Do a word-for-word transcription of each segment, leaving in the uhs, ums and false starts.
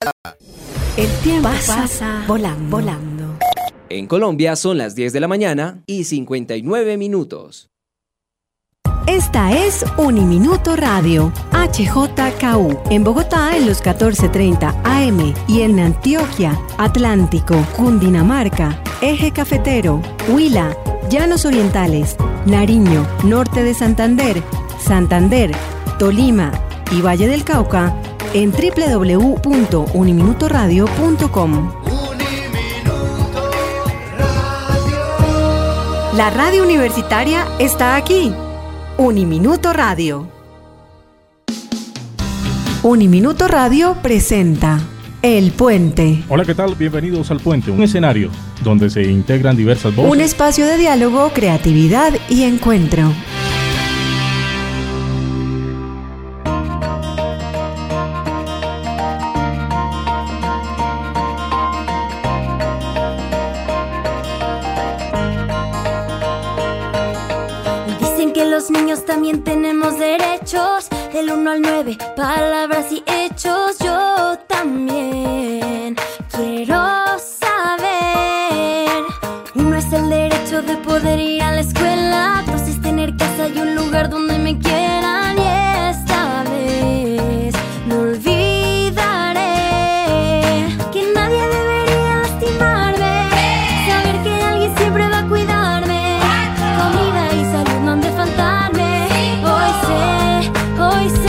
El tiempo pasa, pasa volando, volando. En Colombia son las diez de la mañana y cincuenta y nueve minutos. Esta es Uniminuto Radio, H J K U, en Bogotá en los catorce treinta A M y en Antioquia, Atlántico, Cundinamarca, Eje Cafetero, Huila, Llanos Orientales, Nariño, Norte de Santander, Santander, Tolima y Valle del Cauca en doble u doble u doble u punto uniminuto radio punto com. Uniminuto Radio. La radio universitaria está aquí. Uniminuto Radio. Uniminuto Radio presenta El Puente. Hola, ¿qué tal? Bienvenidos al Puente, un escenario donde se integran diversas voces. Un espacio de diálogo, creatividad y encuentro. Los niños también tenemos derechos, del uno al nueve, palabras y hechos. Yo también quiero saber. Uno es el derecho de poder ir a la escuela, dos es tener casa y un lugar donde me quieran. Y esta vez no olvidaré que nadie debería lastimarme, saber que alguien siempre va a cuidarme, comida y salud no han de faltar. Hoy sé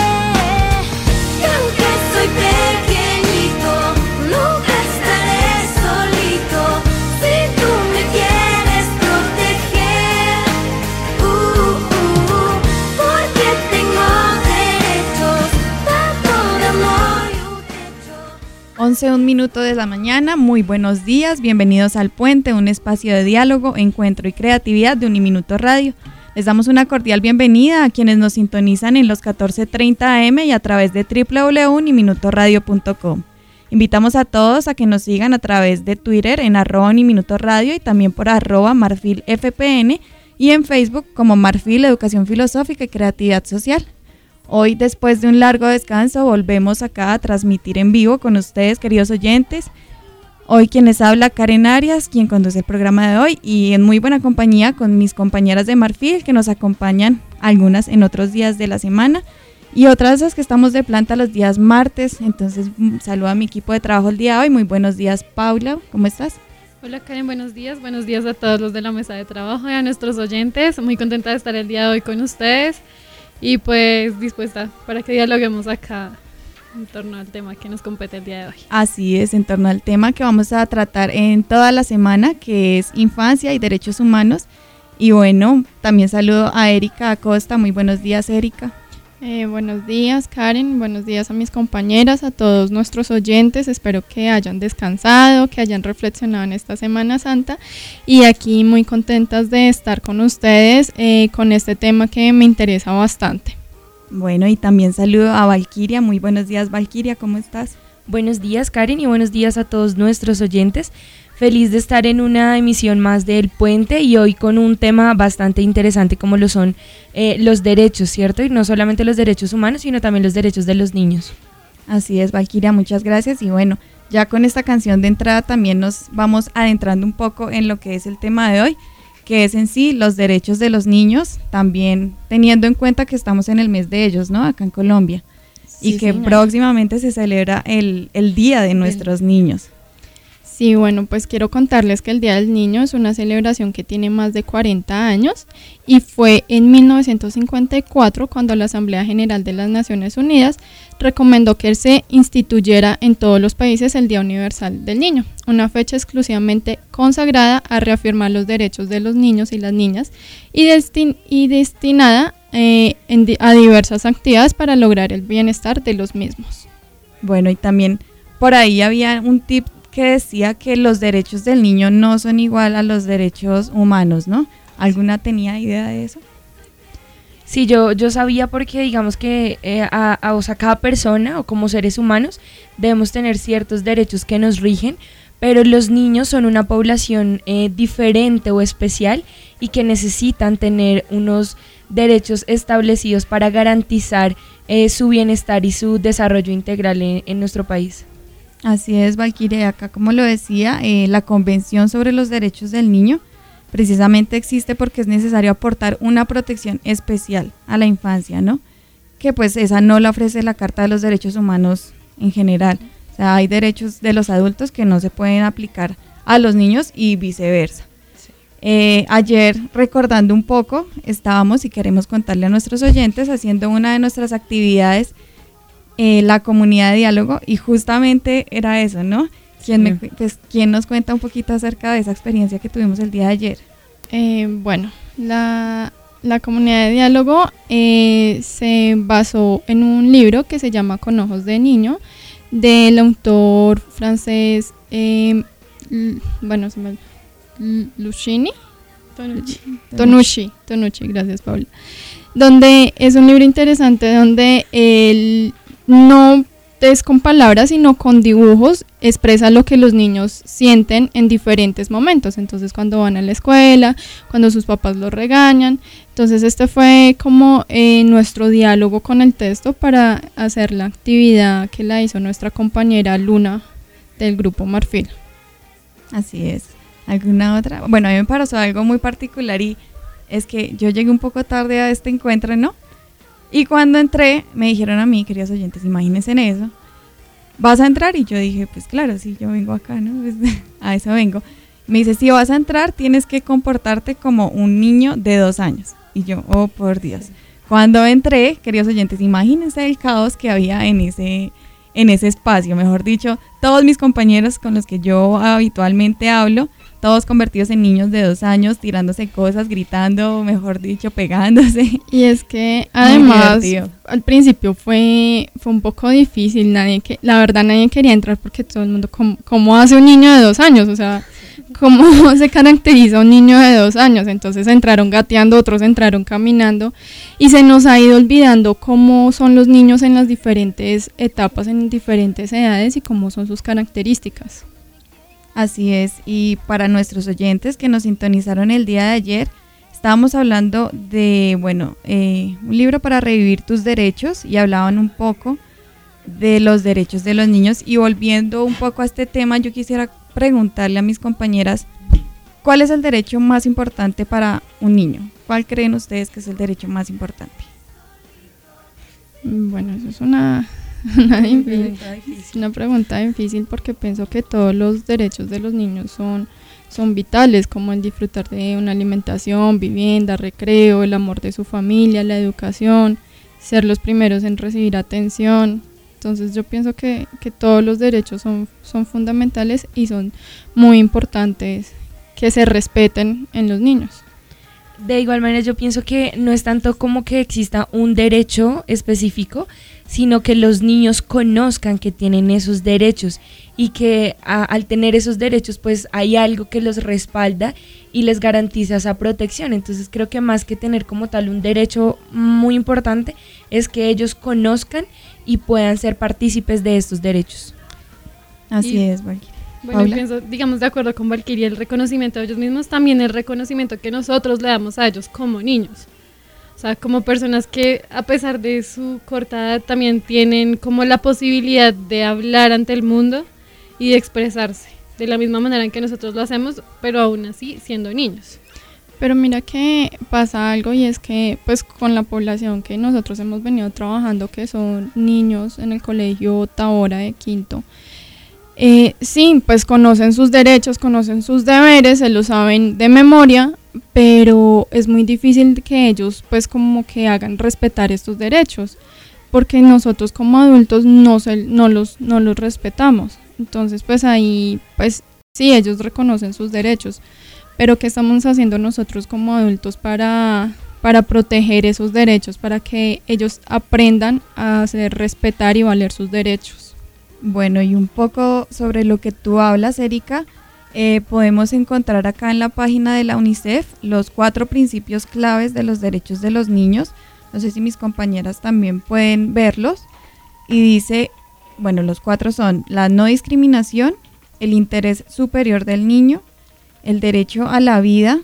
que aunque soy pequeñito, nunca estaré solito. Si tú me quieres proteger, uh, uh, uh, porque tengo derechos, tanto de amor y un techo. once, un minuto de la mañana, muy buenos días, bienvenidos al Puente, un espacio de diálogo, encuentro y creatividad de Uniminuto Radio. Les damos una cordial bienvenida a quienes nos sintonizan en los catorce treinta A M y a través de doble u doble u doble u punto uniminuto radio punto com. Invitamos a todos a que nos sigan a través de Twitter en arroba Uniminuto Radio y también por arroba Marfil F P N y en Facebook como Marfil Educación Filosófica y Creatividad Social. Hoy, después de un largo descanso, volvemos acá a transmitir en vivo con ustedes, queridos oyentes. Hoy quien les habla, Karen Arias, quien conduce el programa de hoy, y en muy buena compañía con mis compañeras de Marfil, que nos acompañan algunas en otros días de la semana, y otras las que estamos de planta los días martes. Entonces, saludo a mi equipo de trabajo el día de hoy. Muy buenos días, Paula, ¿cómo estás? Hola Karen, buenos días, buenos días a todos los de la mesa de trabajo y a nuestros oyentes. Muy contenta de estar el día de hoy con ustedes y pues dispuesta para que dialoguemos acá en torno al tema que nos compete el día de hoy. Así es, en torno al tema que vamos a tratar en toda la semana, que es infancia y derechos humanos. Y bueno, también saludo a Erika Acosta. Muy buenos días, Erika. Eh, buenos días, Karen. Buenos días a mis compañeras, a todos nuestros oyentes. Espero que hayan descansado, que hayan reflexionado en esta Semana Santa. Y aquí muy contentas de estar con ustedes eh, con este tema que me interesa bastante. Bueno, y también saludo a Valquiria. Muy buenos días, Valquiria, ¿cómo estás? Buenos días, Karen, y buenos días a todos nuestros oyentes. Feliz de estar en una emisión más del Puente y hoy con un tema bastante interesante como lo son eh, los derechos, ¿cierto? Y no solamente los derechos humanos, sino también los derechos de los niños. Así es, Valquiria, muchas gracias. Y bueno, ya con esta canción de entrada también nos vamos adentrando un poco en lo que es el tema de hoy, que es en sí los derechos de los niños, también teniendo en cuenta que estamos en el mes de ellos, ¿no? Acá en Colombia. Sí, y que sí, próximamente se celebra el, el Día de nuestros el... niños. Sí, bueno, pues quiero contarles que el Día del Niño es una celebración que tiene más de cuarenta años y fue en mil novecientos cincuenta y cuatro cuando la Asamblea General de las Naciones Unidas recomendó que se instituyera en todos los países el Día Universal del Niño, una fecha exclusivamente consagrada a reafirmar los derechos de los niños y las niñas y, destin- y destinada eh, en di- a diversas actividades para lograr el bienestar de los mismos. Bueno, y también por ahí había un tip que decía que los derechos del niño no son igual a los derechos humanos, ¿no? ¿Alguna tenía idea de eso? Sí, yo, yo sabía porque digamos que eh, a, a, o sea, cada persona o como seres humanos debemos tener ciertos derechos que nos rigen, pero los niños son una población eh, diferente o especial y que necesitan tener unos derechos establecidos para garantizar eh, su bienestar y su desarrollo integral en, en nuestro país. Así es, Valquiria, acá como lo decía, eh, la Convención sobre los Derechos del Niño precisamente existe porque es necesario aportar una protección especial a la infancia, ¿no? Que pues esa no la ofrece la Carta de los Derechos Humanos en general. O sea, hay derechos de los adultos que no se pueden aplicar a los niños y viceversa. Sí. Eh, ayer, recordando un poco, estábamos y queremos contarle a nuestros oyentes haciendo una de nuestras actividades, eh, la comunidad de diálogo, y justamente era eso, ¿no? ¿Quién, me, pues, ¿Quién nos cuenta un poquito acerca de esa experiencia que tuvimos el día de ayer? Eh, bueno, la, la comunidad de diálogo eh, se basó en un libro que se llama Con ojos de niño, del autor francés, eh, l, bueno, se me l, Luchini, Tonucci. Tonucci, Tonucci, gracias Paula. Donde es un libro interesante donde él no es con palabras sino con dibujos expresa lo que los niños sienten en diferentes momentos. Entonces cuando van a la escuela, cuando sus papás los regañan. Entonces este fue como eh, nuestro diálogo con el texto para hacer la actividad que la hizo nuestra compañera Luna del grupo Marfil. Así es. ¿Alguna otra? Bueno, a mí me pasó algo muy particular y es que yo llegué un poco tarde a este encuentro, ¿no? Y cuando entré, me dijeron a mí, queridos oyentes, imagínense en eso, ¿vas a entrar? Y yo dije, pues claro, sí, yo vengo acá, ¿no? Pues, a eso vengo. Me dice, si vas a entrar, tienes que comportarte como un niño de dos años. Y yo, oh, por Dios. Cuando entré, queridos oyentes, imagínense el caos que había en ese, en ese espacio. Mejor dicho, todos mis compañeros con los que yo habitualmente hablo, todos convertidos en niños de dos años, tirándose cosas, gritando, mejor dicho, pegándose. Y es que además al principio fue, fue un poco difícil, nadie que, la verdad nadie quería entrar porque todo el mundo, ¿cómo, cómo hace un niño de dos años? O sea, ¿cómo se caracteriza un niño de dos años? Entonces entraron gateando, otros entraron caminando y se nos ha ido olvidando cómo son los niños en las diferentes etapas, en diferentes edades y cómo son sus características. Así es, y para nuestros oyentes que nos sintonizaron el día de ayer, estábamos hablando de, bueno, eh, un libro para revivir tus derechos y hablaban un poco de los derechos de los niños. Y volviendo un poco a este tema, yo quisiera preguntarle a mis compañeras, ¿cuál es el derecho más importante para un niño? ¿Cuál creen ustedes que es el derecho más importante? Bueno, eso es una... Una, difícil, una pregunta difícil porque pienso que todos los derechos de los niños son, son vitales, como el disfrutar de una alimentación, vivienda, recreo, el amor de su familia, la educación, ser los primeros en recibir atención. Entonces yo pienso que, que todos los derechos son, son fundamentales y son muy importantes que se respeten en los niños. De igual manera yo pienso que no es tanto como que exista un derecho específico, sino que los niños conozcan que tienen esos derechos y que a, al tener esos derechos pues hay algo que los respalda y les garantiza esa protección. Entonces creo que más que tener como tal un derecho muy importante es que ellos conozcan y puedan ser partícipes de estos derechos. Así y, es, Valquiria. Bueno, yo pienso, digamos, de acuerdo con Valquiria, el reconocimiento de ellos mismos, también el reconocimiento que nosotros le damos a ellos como niños. O sea, como personas que a pesar de su corta edad también tienen como la posibilidad de hablar ante el mundo y de expresarse de la misma manera en que nosotros lo hacemos, pero aún así siendo niños. Pero mira que pasa algo y es que pues con la población que nosotros hemos venido trabajando, que son niños en el colegio Tabora de quinto, eh, sí, pues conocen sus derechos, conocen sus deberes, se lo saben de memoria, pero es muy difícil que ellos pues como que hagan respetar estos derechos, porque nosotros como adultos no, se, no, los, no los respetamos. Entonces pues ahí pues sí, ellos reconocen sus derechos, pero ¿qué estamos haciendo nosotros como adultos para, para proteger esos derechos, para que ellos aprendan a hacer respetar y valer sus derechos? Bueno, y un poco sobre lo que tú hablas, Erika, eh, podemos encontrar acá en la página de la UNICEF los cuatro principios claves de los derechos de los niños. No sé si mis compañeras también pueden verlos. Y dice, bueno, los cuatro son la no discriminación, el interés superior del niño, el derecho a la vida,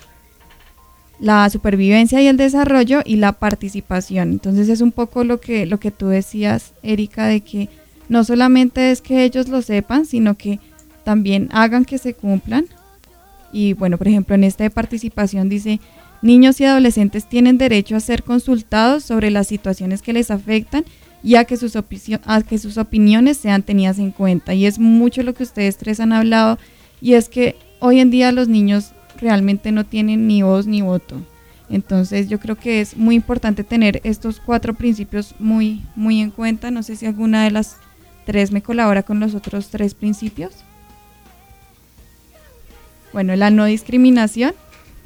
la supervivencia y el desarrollo y la participación. Entonces es un poco lo que, lo que tú decías, Erika, de que no solamente es que ellos lo sepan, sino que también hagan que se cumplan. Y bueno, por ejemplo, en esta de participación dice, niños y adolescentes tienen derecho a ser consultados sobre las situaciones que les afectan y a que sus, opi- a que sus opiniones sean tenidas en cuenta. Y es mucho lo que ustedes tres han hablado, y es que hoy en día los niños realmente no tienen ni voz ni voto. Entonces yo creo que es muy importante tener estos cuatro principios muy, muy en cuenta. No sé si alguna de las tres me colabora con los otros tres principios. Bueno, la no discriminación.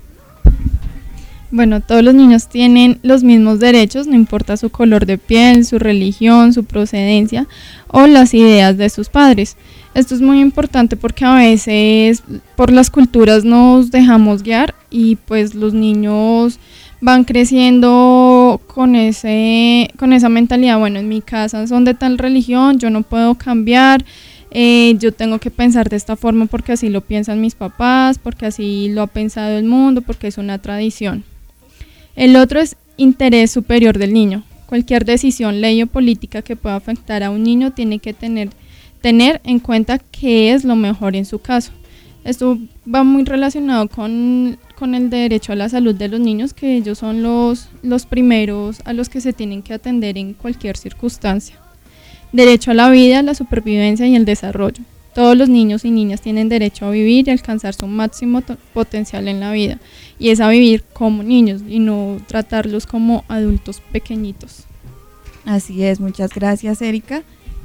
Bueno, todos los niños tienen los mismos derechos, no importa su color de piel, su religión, su procedencia o las ideas de sus padres. Esto es muy importante porque a veces por las culturas nos dejamos guiar y pues los niños van creciendo con ese, con esa mentalidad, bueno, en mi casa son de tal religión, yo no puedo cambiar. Eh, yo tengo que pensar de esta forma porque así lo piensan mis papás, porque así lo ha pensado el mundo, porque es una tradición. El otro es interés superior del niño. Cualquier decisión, ley o política que pueda afectar a un niño tiene que tener, tener en cuenta qué es lo mejor en su caso. Esto va muy relacionado con, con el derecho a la salud de los niños, que ellos son los, los primeros a los que se tienen que atender en cualquier circunstancia. Derecho a la vida, la supervivencia y el desarrollo. Todos los niños y niñas tienen derecho a vivir y alcanzar su máximo to- potencial en la vida. Y es a vivir como niños y no tratarlos como adultos pequeñitos. Así es, muchas gracias, Erika.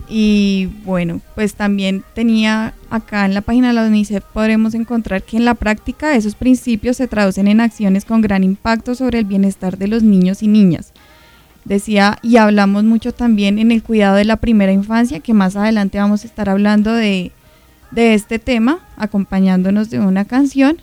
Y bueno, pues también tenía acá en la página de la UNICEF podremos encontrar que en la práctica esos principios se traducen en acciones con gran impacto sobre el bienestar de los niños y niñas. Decía, y hablamos mucho también en el cuidado de la primera infancia, que más adelante vamos a estar hablando de, de este tema, acompañándonos de una canción,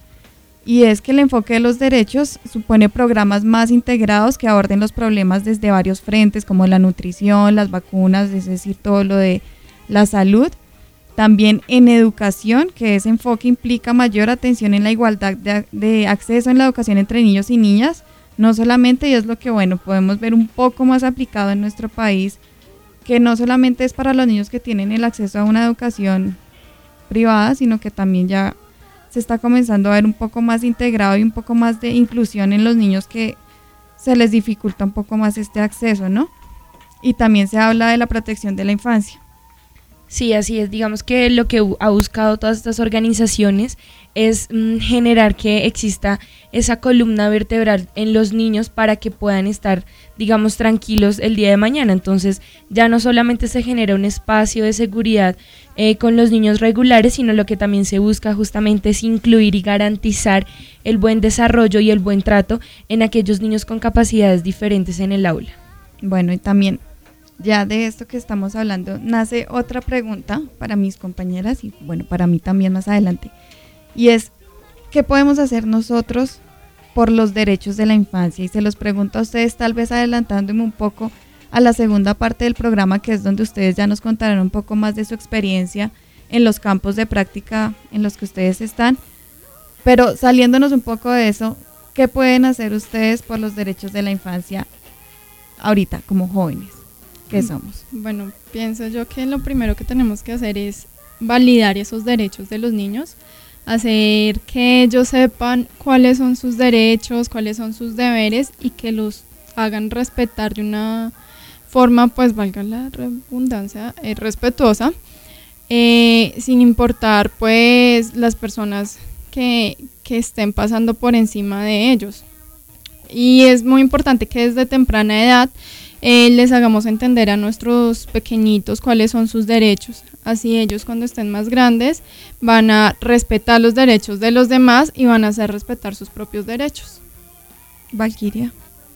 y es que el enfoque de los derechos supone programas más integrados que aborden los problemas desde varios frentes, como la nutrición, las vacunas, es decir, todo lo de la salud. También en educación, que ese enfoque implica mayor atención en la igualdad de, de acceso en la educación entre niños y niñas. No solamente, y es lo que bueno podemos ver un poco más aplicado en nuestro país, que no solamente es para los niños que tienen el acceso a una educación privada, sino que también ya se está comenzando a ver un poco más integrado y un poco más de inclusión en los niños que se les dificulta un poco más este acceso, ¿no? Y también se habla de la protección de la infancia. Sí, así es. Digamos que lo que ha buscado todas estas organizaciones es mm, generar que exista esa columna vertebral en los niños para que puedan estar, digamos, tranquilos el día de mañana. Entonces, ya no solamente se genera un espacio de seguridad eh, con los niños regulares, sino lo que también se busca justamente es incluir y garantizar el buen desarrollo y el buen trato en aquellos niños con capacidades diferentes en el aula. Bueno, y también ya de esto que estamos hablando, nace otra pregunta para mis compañeras y bueno, para mí también más adelante. Y es, ¿qué podemos hacer nosotros por los derechos de la infancia? Y se los pregunto a ustedes, tal vez adelantándome un poco a la segunda parte del programa, que es donde ustedes ya nos contarán un poco más de su experiencia en los campos de práctica en los que ustedes están. Pero saliéndonos un poco de eso, ¿qué pueden hacer ustedes por los derechos de la infancia ahorita como jóvenes? ¿Qué somos? Bueno, pienso yo que lo primero que tenemos que hacer es validar esos derechos de los niños, hacer que ellos sepan cuáles son sus derechos, cuáles son sus deberes y que los hagan respetar de una forma, pues valga la redundancia, eh, respetuosa, eh, sin importar pues las personas que, que estén pasando por encima de ellos. Y es muy importante que desde temprana edad Eh, les hagamos entender a nuestros pequeñitos cuáles son sus derechos. Así ellos cuando estén más grandes van a respetar los derechos de los demás y van a hacer respetar sus propios derechos. Valquiria.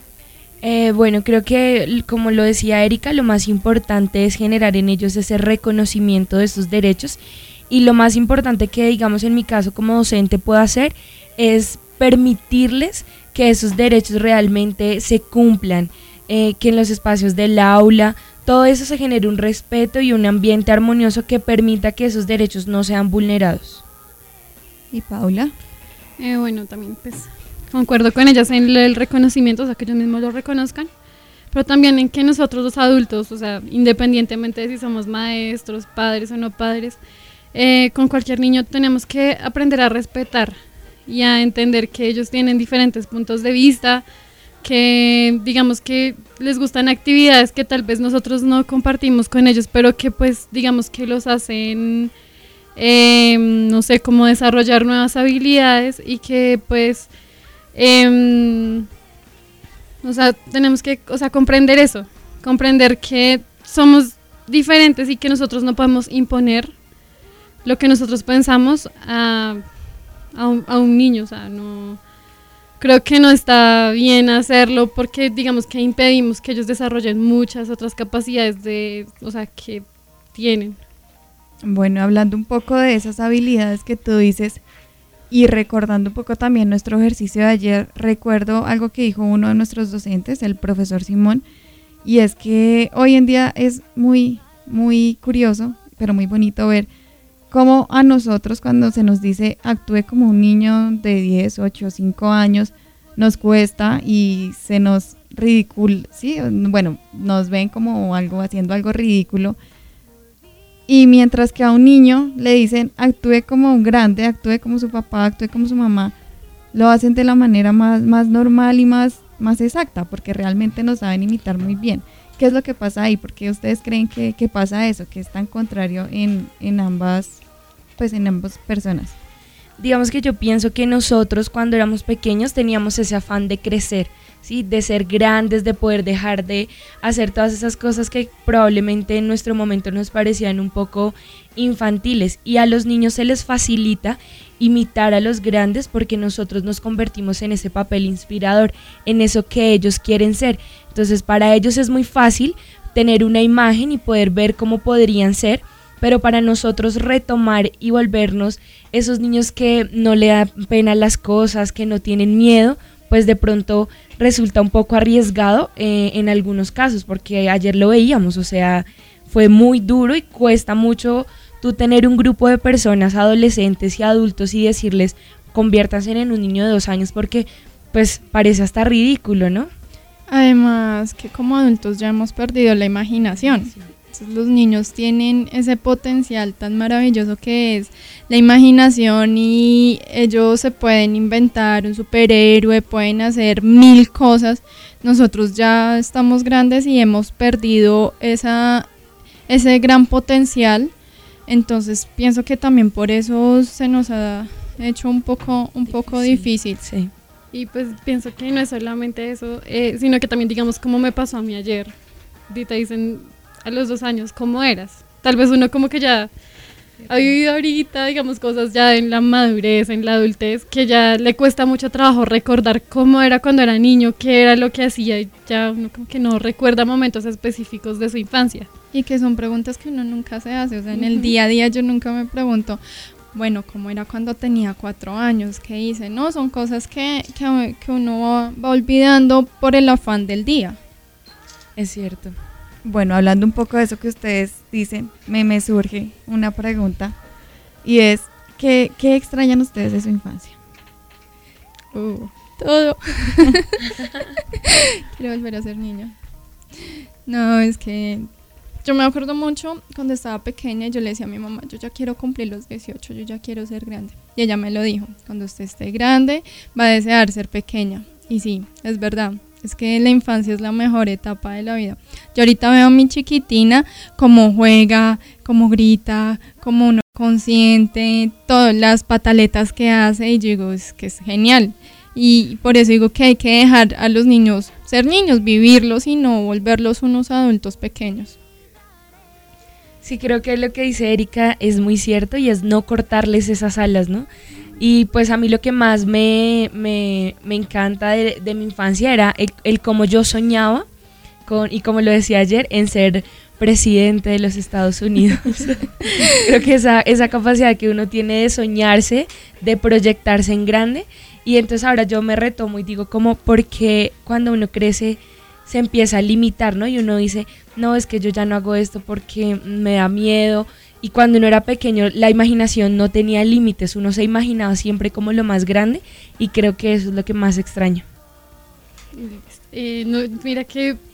Eh, bueno, creo que como lo decía Erika, lo más importante es generar en ellos ese reconocimiento de sus derechos, y lo más importante que, digamos, en mi caso como docente puedo hacer es permitirles que esos derechos realmente se cumplan. Eh, que en los espacios del aula, todo eso se genere un respeto y un ambiente armonioso que permita que esos derechos no sean vulnerados. ¿Y Paula? Eh, bueno, también pues concuerdo con ellas en el reconocimiento, o sea, que ellos mismos lo reconozcan, pero también en que nosotros los adultos, o sea, independientemente de si somos maestros, padres o no padres, eh, con cualquier niño tenemos que aprender a respetar y a entender que ellos tienen diferentes puntos de vista, que digamos que les gustan actividades que tal vez nosotros no compartimos con ellos, pero que pues digamos que los hacen, eh, no sé, cómo desarrollar nuevas habilidades y que pues, eh, o sea, tenemos que, o sea, comprender eso, comprender que somos diferentes y que nosotros no podemos imponer lo que nosotros pensamos a, a, un, a un niño, o sea, no... Creo que no está bien hacerlo porque digamos que impedimos que ellos desarrollen muchas otras capacidades de, o sea, que tienen. Bueno, hablando un poco de esas habilidades que tú dices y recordando un poco también nuestro ejercicio de ayer, recuerdo algo que dijo uno de nuestros docentes, el profesor Simón, y es que hoy en día es muy, muy curioso, pero muy bonito ver cómo a nosotros cuando se nos dice actúe como un niño de diez, ocho, cinco años, nos cuesta y se nos ridicul, sí, bueno, nos ven como algo haciendo algo ridículo. Y mientras que a un niño le dicen actúe como un grande, actúe como su papá, actúe como su mamá, lo hacen de la manera más, más normal y más, más exacta, porque realmente nos saben imitar muy bien. ¿Qué es lo que pasa ahí? ¿Por qué ustedes creen que, que pasa eso? Que es tan contrario en, en ambas, pues en ambas personas. Digamos que yo pienso que nosotros cuando éramos pequeños teníamos ese afán de crecer, ¿sí? De ser grandes, de poder dejar de hacer todas esas cosas que probablemente en nuestro momento nos parecían un poco infantiles, y a los niños se les facilita imitar a los grandes porque nosotros nos convertimos en ese papel inspirador, en eso que ellos quieren ser. Entonces para ellos es muy fácil tener una imagen y poder ver cómo podrían ser, pero para nosotros retomar y volvernos esos niños que no le dan pena las cosas, que no tienen miedo, pues de pronto resulta un poco arriesgado eh, en algunos casos, porque ayer lo veíamos, o sea, fue muy duro y cuesta mucho tú tener un grupo de personas, adolescentes y adultos, y decirles, conviértanse en un niño de dos años, porque pues parece hasta ridículo, ¿no? Además que como adultos ya hemos perdido la imaginación. Sí. Entonces los niños tienen ese potencial tan maravilloso que es la imaginación, y ellos se pueden inventar un superhéroe, pueden hacer mil cosas. Nosotros ya estamos grandes y hemos perdido esa, ese gran potencial. Entonces pienso que también por eso se nos ha hecho un poco, un poco difícil. Sí. Y pues pienso que no es solamente eso, eh, sino que también digamos como me pasó a mí ayer. Y te dicen a los dos años, ¿cómo eras? Tal vez uno como que ya ha vivido ahorita, digamos, cosas ya en la madurez, en la adultez, que ya le cuesta mucho trabajo recordar cómo era cuando era niño, qué era lo que hacía, y ya uno como que no recuerda momentos específicos de su infancia. Y que son preguntas que uno nunca se hace, o sea, en el día a día yo nunca me pregunto, bueno, ¿cómo era cuando tenía cuatro años? ¿Qué hice? No, son cosas que, que, que uno va, va olvidando por el afán del día. Es cierto. Bueno, hablando un poco de eso que ustedes dicen, me, me surge una pregunta, y es, ¿qué, qué extrañan ustedes de su infancia? Uh, todo. Quiero volver a ser niña. No, es que yo me acuerdo mucho cuando estaba pequeña, yo le decía a mi mamá, yo ya quiero cumplir los dieciocho, yo ya quiero ser grande. Y ella me lo dijo, cuando usted esté grande va a desear ser pequeña. Y sí, es verdad. Es que la infancia es la mejor etapa de la vida. Yo ahorita veo a mi chiquitina cómo juega, cómo grita, cómo uno consciente, todas las pataletas que hace, y yo digo, es que es genial. Y por eso digo que hay que dejar a los niños ser niños, vivirlos y no volverlos unos adultos pequeños. Sí, creo que lo que dice Erika es muy cierto, y es no cortarles esas alas, ¿no? Y pues a mí lo que más me, me, me encanta de, de mi infancia era el, el cómo yo soñaba, con, y como lo decía ayer, en ser presidente de los Estados Unidos. Creo que esa, esa capacidad que uno tiene de soñarse, de proyectarse en grande, y entonces ahora yo me retomo y digo como, porque cuando uno crece se empieza a limitar, ¿no? Y uno dice, no, es que yo ya no hago esto porque me da miedo. Y cuando uno era pequeño, la imaginación no tenía límites, uno se imaginaba siempre como lo más grande, y creo que eso es lo que más extraño. Eh, no, mira que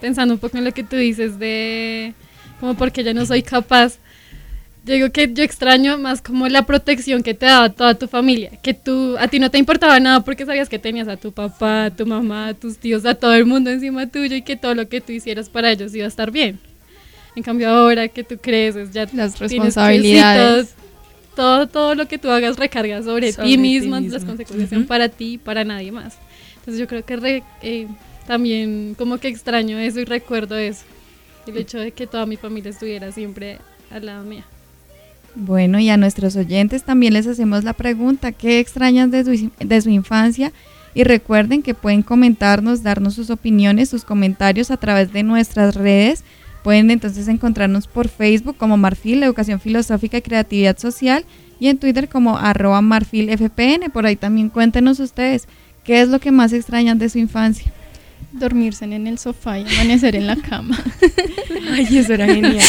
pensando un poco en lo que tú dices de como porque ya no soy capaz. Yo digo que yo extraño más como la protección que te daba toda tu familia, que tú, a ti no te importaba nada porque sabías que tenías a tu papá, a tu mamá, a tus tíos, a todo el mundo encima tuyo y que todo lo que tú hicieras para ellos iba a estar bien. En cambio ahora que tú creces, ya las responsabilidades, que, sí, todo, todo, todo lo que tú hagas recarga sobre, sobre ti mismo, las consecuencias son uh-huh. para ti y para nadie más. Entonces yo creo que re, eh, también como que extraño eso y recuerdo eso, el hecho de que toda mi familia estuviera siempre al lado mía. Bueno, y a nuestros oyentes también les hacemos la pregunta, ¿qué extrañan de su, de su infancia? Y recuerden que pueden comentarnos, darnos sus opiniones, sus comentarios a través de nuestras redes. Pueden entonces encontrarnos por Facebook como Marfil, Educación Filosófica y Creatividad Social, y en Twitter como arroba marfilfpn. Por ahí también cuéntenos ustedes, ¿qué es lo que más extrañan de su infancia? Dormirse en el sofá y amanecer en la cama. Ay, eso era genial.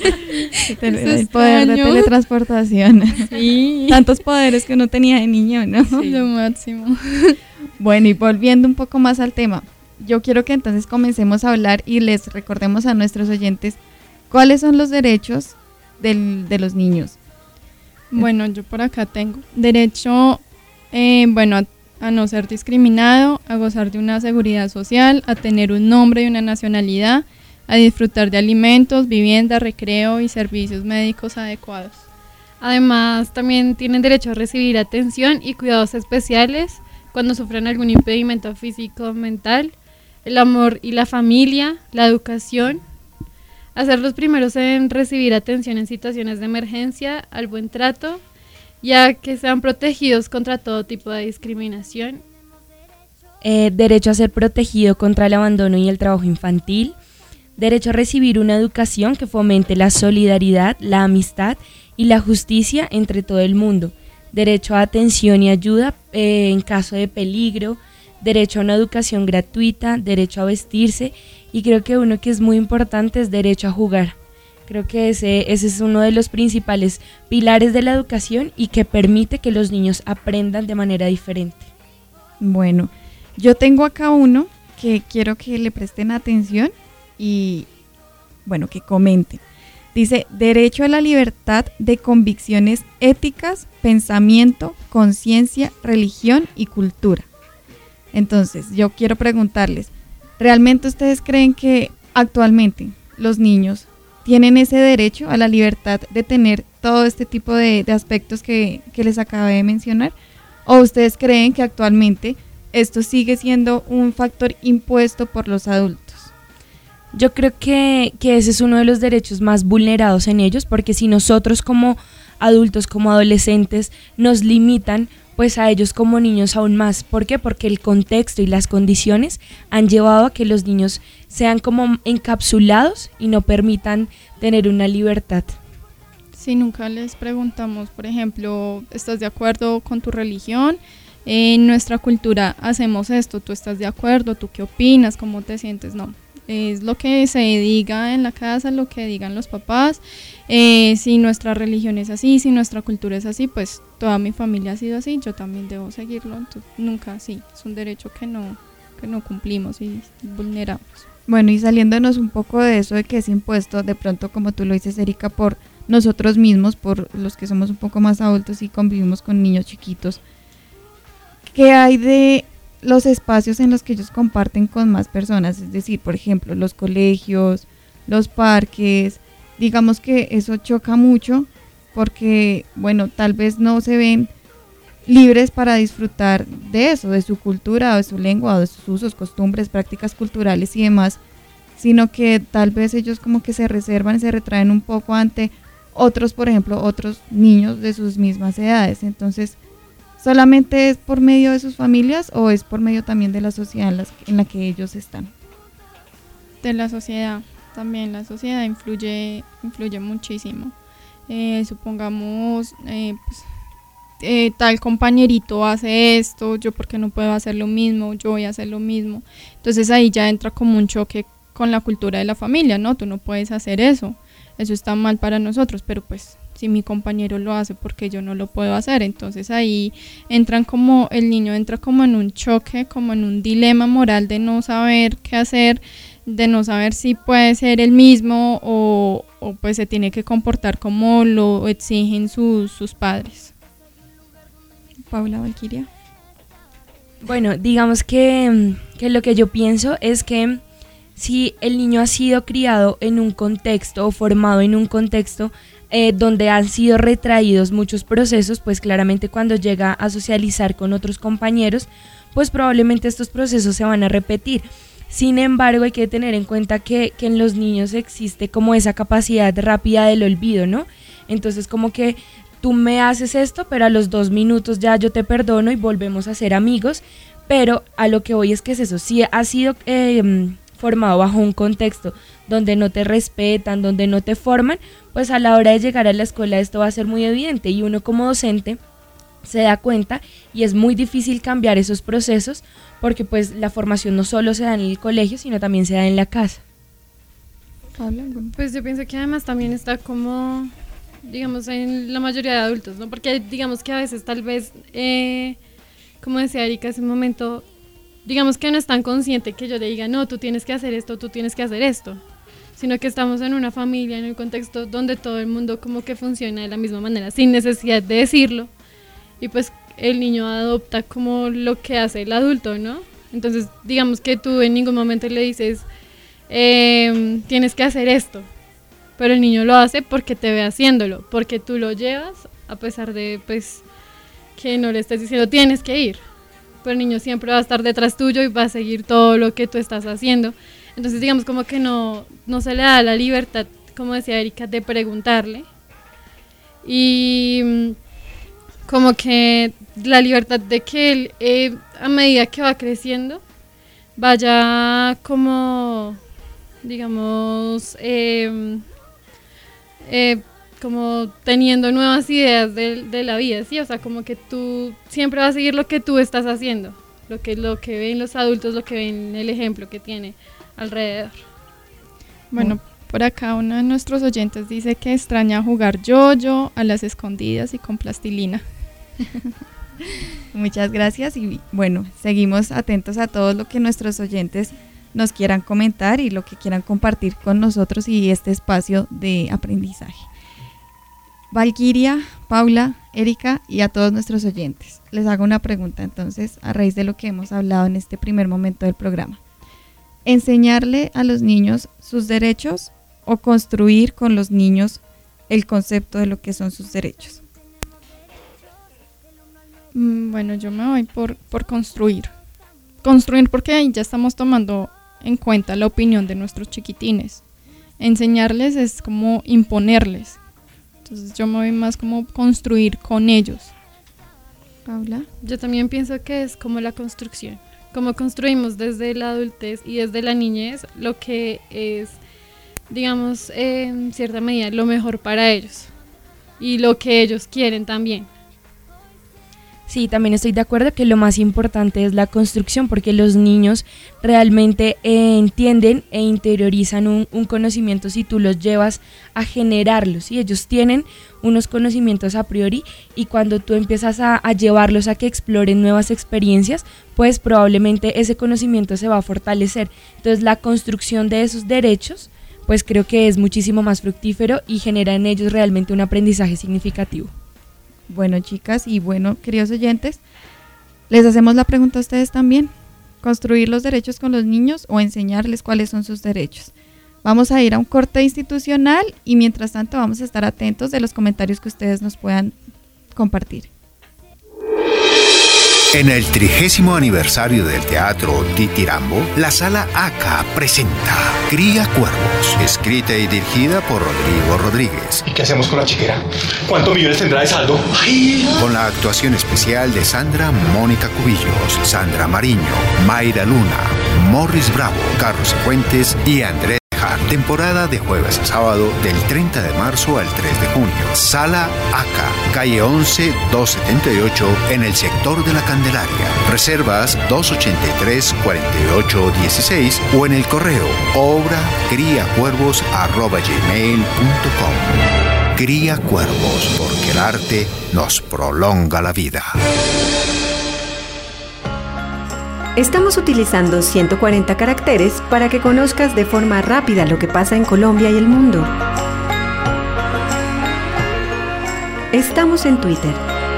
El, el poder de teletransportación. Sí. Tantos poderes que uno tenía de niño, ¿no? Sí. Lo máximo. Bueno, y volviendo un poco más al tema, yo quiero que entonces comencemos a hablar y les recordemos a nuestros oyentes cuáles son los derechos del, de los niños. Bueno, yo por acá tengo derecho, eh, bueno, a a no ser discriminado, a gozar de una seguridad social, a tener un nombre y una nacionalidad, a disfrutar de alimentos, vivienda, recreo y servicios médicos adecuados. Además, también tienen derecho a recibir atención y cuidados especiales cuando sufren algún impedimento físico o mental, el amor y la familia, la educación, a ser los primeros en recibir atención en situaciones de emergencia, al buen trato, ya que sean protegidos contra todo tipo de discriminación. Eh, derecho a ser protegido contra el abandono y el trabajo infantil. Derecho a recibir una educación que fomente la solidaridad, la amistad y la justicia entre todo el mundo. Derecho a atención y ayuda eh, en caso de peligro. Derecho a una educación gratuita. Derecho a vestirse. Y creo que uno que es muy importante es derecho a jugar. Creo que ese, ese es uno de los principales pilares de la educación y que permite que los niños aprendan de manera diferente. Bueno, yo tengo acá uno que quiero que le presten atención y, bueno, que comenten. Dice, derecho a la libertad de convicciones éticas, pensamiento, conciencia, religión y cultura. Entonces, yo quiero preguntarles, ¿realmente ustedes creen que actualmente los niños tienen ese derecho a la libertad de tener todo este tipo de, de aspectos que, que les acabé de mencionar? ¿O ustedes creen que actualmente esto sigue siendo un factor impuesto por los adultos? Yo creo que, que ese es uno de los derechos más vulnerados en ellos, porque si nosotros como adultos, como adolescentes, nos limitan, pues a ellos como niños aún más. ¿Por qué? Porque el contexto y las condiciones han llevado a que los niños sean como encapsulados y no permitan tener una libertad. Si nunca les preguntamos, por ejemplo, ¿estás de acuerdo con tu religión? En nuestra cultura hacemos esto, ¿tú estás de acuerdo? ¿Tú qué opinas? ¿Cómo te sientes? No. Es lo que se diga en la casa, lo que digan los papás. Eh, si nuestra religión es así, si nuestra cultura es así, pues toda mi familia ha sido así, yo también debo seguirlo. Entonces, nunca, sí, es un derecho que no, que no cumplimos y vulneramos. Bueno, y saliéndonos un poco de eso de que es impuesto, de pronto, como tú lo dices, Erika, por nosotros mismos, por los que somos un poco más adultos y convivimos con niños chiquitos, ¿qué hay de los espacios en los que ellos comparten con más personas? Es decir, por ejemplo, los colegios, los parques. Digamos que eso choca mucho porque, bueno, tal vez no se ven libres para disfrutar de eso, de su cultura, o de su lengua, o de sus usos, costumbres, prácticas culturales y demás, sino que tal vez ellos como que se reservan, se retraen un poco ante otros, por ejemplo, otros niños de sus mismas edades. Entonces, ¿solamente es por medio de sus familias o es por medio también de la sociedad en, las, en la que ellos están? De la sociedad, también la sociedad influye, influye muchísimo. Eh, supongamos, eh, pues, eh, tal compañerito hace esto, yo porque no puedo hacer lo mismo, yo voy a hacer lo mismo. Entonces ahí ya entra como un choque con la cultura de la familia, ¿no? Tú no puedes hacer eso, eso está mal para nosotros, pero pues si mi compañero lo hace, porque yo no lo puedo hacer. Entonces ahí entran como, el niño entra como en un choque, como en un dilema moral de no saber qué hacer, de no saber si puede ser el mismo o, o pues se tiene que comportar como lo exigen sus, sus padres. Paula, Valquiria. Bueno, digamos que, que lo que yo pienso es que si el niño ha sido criado en un contexto o formado en un contexto eh, donde han sido retraídos muchos procesos, pues claramente cuando llega a socializar con otros compañeros, pues probablemente estos procesos se van a repetir. Sin embargo, hay que tener en cuenta que, que en los niños existe como esa capacidad rápida del olvido, ¿no? Entonces como que tú me haces esto, pero a los dos minutos ya yo te perdono y volvemos a ser amigos, pero a lo que voy es que es eso, si has sido eh, formado bajo un contexto donde no te respetan, donde no te forman, pues a la hora de llegar a la escuela esto va a ser muy evidente y uno como docente se da cuenta y es muy difícil cambiar esos procesos porque pues la formación no solo se da en el colegio, sino también se da en la casa. Pues yo pienso que además también está como, digamos, en la mayoría de adultos, ¿no? Porque digamos que a veces tal vez, eh, como decía Erika hace un momento, digamos que no es tan consciente que yo le diga, no, tú tienes que hacer esto, tú tienes que hacer esto, sino que estamos en una familia, en un contexto donde todo el mundo como que funciona de la misma manera, sin necesidad de decirlo. Y pues el niño adopta como lo que hace el adulto, ¿no? Entonces, digamos que tú en ningún momento le dices, eh, tienes que hacer esto, pero el niño lo hace porque te ve haciéndolo, porque tú lo llevas, a pesar de, pues, que no le estés diciendo, tienes que ir. Pero el niño siempre va a estar detrás tuyo y va a seguir todo lo que tú estás haciendo. Entonces, digamos como que no, no se le da la libertad, como decía Erika, de preguntarle. Y como que la libertad de que él, eh, a medida que va creciendo, vaya como, digamos, eh, eh, como teniendo nuevas ideas de, de la vida, ¿sí? O sea, como que tú siempre vas a seguir lo que tú estás haciendo, lo que, lo que ven los adultos, lo que ven el ejemplo que tiene alrededor. Bueno, por acá uno de nuestros oyentes dice que extraña jugar yo-yo, a las escondidas y con plastilina. Muchas gracias y bueno, seguimos atentos a todo lo que nuestros oyentes nos quieran comentar y lo que quieran compartir con nosotros y este espacio de aprendizaje. Valquiria, Paula, Erika y a todos nuestros oyentes, les hago una pregunta entonces a raíz de lo que hemos hablado en este primer momento del programa. ¿Enseñarle a los niños sus derechos o construir con los niños el concepto de lo que son sus derechos? Bueno, yo me voy por, por construir. Construir porque ahí ya estamos tomando en cuenta la opinión de nuestros chiquitines. Enseñarles es como imponerles. Entonces yo me voy más como construir con ellos. Paula. Yo también pienso que es como la construcción. Como construimos desde la adultez y desde la niñez lo que es, digamos, en cierta medida lo mejor para ellos. Y lo que ellos quieren también. Sí, también estoy de acuerdo que lo más importante es la construcción porque los niños realmente eh, entienden e interiorizan un, un conocimiento si tú los llevas a generarlos y ellos tienen unos conocimientos a priori y cuando tú empiezas a, a llevarlos a que exploren nuevas experiencias, pues probablemente ese conocimiento se va a fortalecer. Entonces la construcción de esos derechos, pues creo que es muchísimo más fructífero y genera en ellos realmente un aprendizaje significativo. Bueno, chicas y bueno, queridos oyentes, les hacemos la pregunta a ustedes también. ¿Construir los derechos con los niños o enseñarles cuáles son sus derechos? Vamos a ir a un corte institucional y mientras tanto vamos a estar atentos de los comentarios que ustedes nos puedan compartir. En el trigésimo aniversario del Teatro Titirambo, la Sala A C A presenta Cría Cuervos, escrita y dirigida por Rodrigo Rodríguez. ¿Y qué hacemos con la chiquera? ¿Cuántos millones tendrá de saldo? ¡Ay! Con la actuación especial de Sandra Mónica Cubillos, Sandra Mariño, Mayra Luna, Morris Bravo, Carlos Fuentes y Andrés. Temporada de jueves a sábado del treinta de marzo al tres de junio. Sala A C A, calle once, doscientos setenta y ocho, en el sector de la Candelaria. Reservas dos ochenta y tres, cuarenta y ocho dieciséis o en el correo obra cría cuervos arroba gmail punto com. Cría Cuervos, porque el arte nos prolonga la vida. Estamos utilizando ciento cuarenta caracteres para que conozcas de forma rápida lo que pasa en Colombia y el mundo. Estamos en Twitter.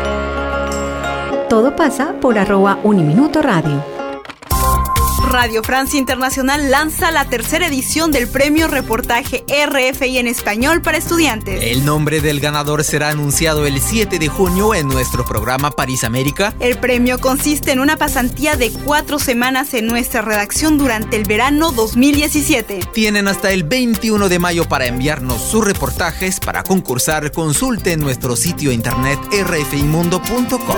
Todo pasa por arroba Uniminuto Radio. Radio Francia Internacional lanza la tercera edición del premio Reportaje R F I en español para estudiantes. El nombre del ganador será anunciado el siete de junio en nuestro programa París América. El premio consiste en una pasantía de cuatro semanas en nuestra redacción durante el verano dos mil diecisiete. Tienen hasta el veintiuno de mayo para enviarnos sus reportajes. Para concursar, consulten nuestro sitio internet r f i mundo punto com.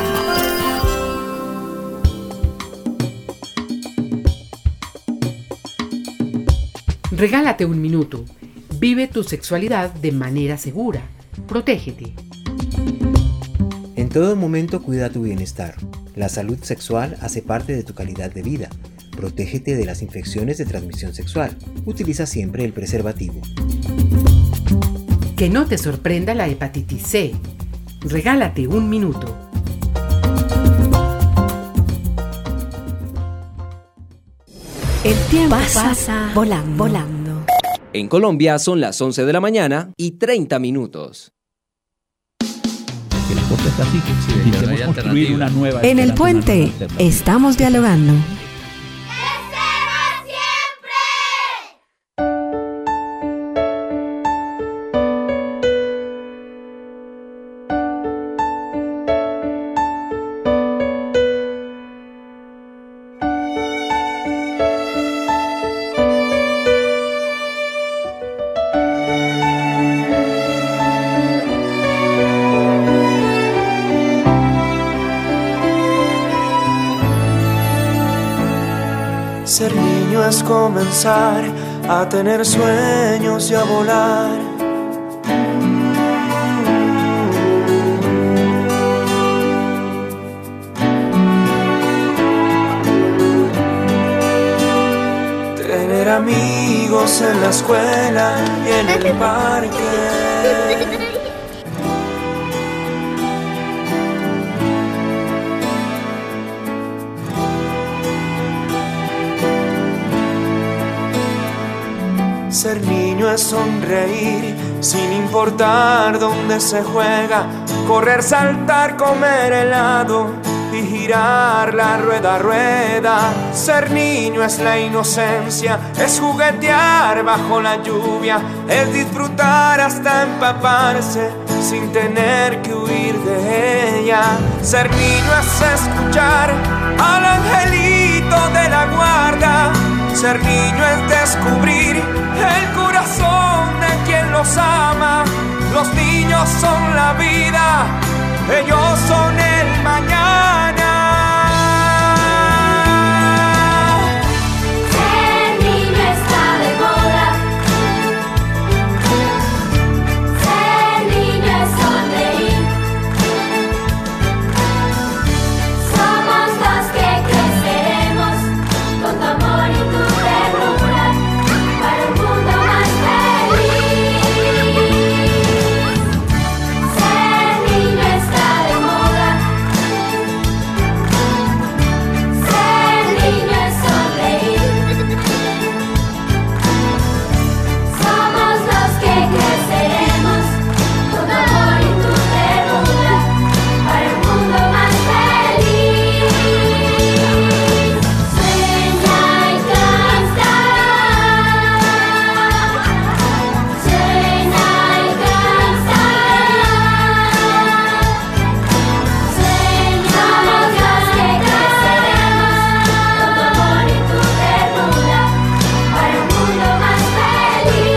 Regálate un minuto. Vive tu sexualidad de manera segura. Protégete. En todo momento cuida tu bienestar. La salud sexual hace parte de tu calidad de vida. Protégete de las infecciones de transmisión sexual. Utiliza siempre el preservativo. Que no te sorprenda la hepatitis C. Regálate un minuto. El tiempo pasa, pasa volando, volando. En Colombia son las once de la mañana y treinta minutos. El deporte está así, sí, queremos construir una nueva. En el puente estamos dialogando. Ser niño es comenzar a tener sueños y a volar. Tener amigos en la escuela y en el parque. Ser niño es sonreír sin importar dónde se juega, correr, saltar, comer helado y girar la rueda, rueda. Ser niño es la inocencia, es juguetear bajo la lluvia, es disfrutar hasta empaparse sin tener que huir de ella. Ser niño es escuchar al angelito de la guarda. Ser niño es descubrir el corazón de quien los ama. Los niños son la vida, ellos son el mañana. Ser niño está de moda. Ser niño es sonreír. Somos los que creceremos con tu amor y tu ternura para un mundo más feliz. Ser niño está de moda. Ser niño es sonreír. Somos los que creceremos con tu amor y tu ternura para un mundo más feliz. Sueña y canta. Sueña y canta. Somos los que creceremos con tu amor y tu ternura para un mundo más feliz.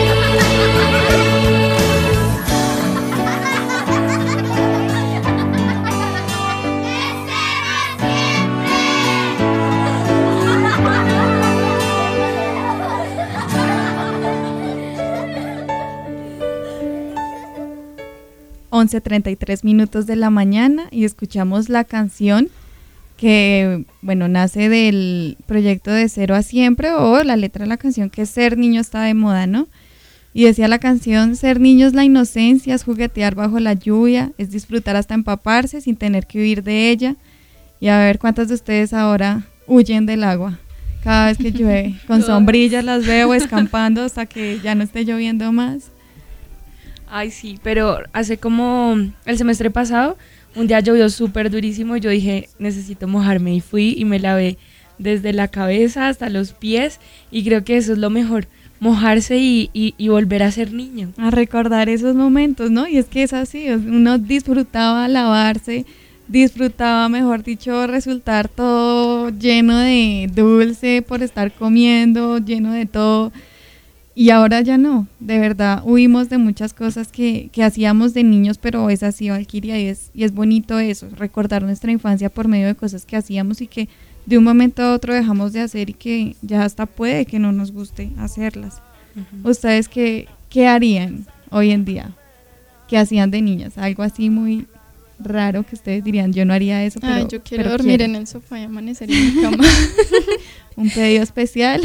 once treinta y tres minutos de la mañana y escuchamos la canción que, bueno, nace del proyecto de Cero a Siempre, o la letra de la canción que es Ser niño está de moda, ¿no? Y decía la canción, ser niño es la inocencia, es juguetear bajo la lluvia, es disfrutar hasta empaparse sin tener que huir de ella. Y a ver cuántos de ustedes ahora huyen del agua. Cada vez que llueve, con sombrillas las veo escampando hasta que ya no esté lloviendo más. Ay, sí, pero hace como el semestre pasado, un día llovió súper durísimo y yo dije, necesito mojarme, y fui y me lavé desde la cabeza hasta los pies, y creo que eso es lo mejor, mojarse y, y, y volver a ser niño. A recordar esos momentos, ¿no? Y es que es así, uno disfrutaba lavarse, disfrutaba, mejor dicho, resultar todo lleno de dulce por estar comiendo, lleno de todo. Y ahora ya no, de verdad, huimos de muchas cosas que, que hacíamos de niños, pero es así, Valquiria, y es, y es bonito eso, recordar nuestra infancia por medio de cosas que hacíamos y que de un momento a otro dejamos de hacer y que ya hasta puede que no nos guste hacerlas. Uh-huh. ¿Ustedes qué, qué harían hoy en día? ¿Qué hacían de niñas? Algo así muy raro que ustedes dirían, yo no haría eso, pero Ay, yo quiero pero dormir quiero. en el sofá y amanecer en mi cama. Un pedido especial.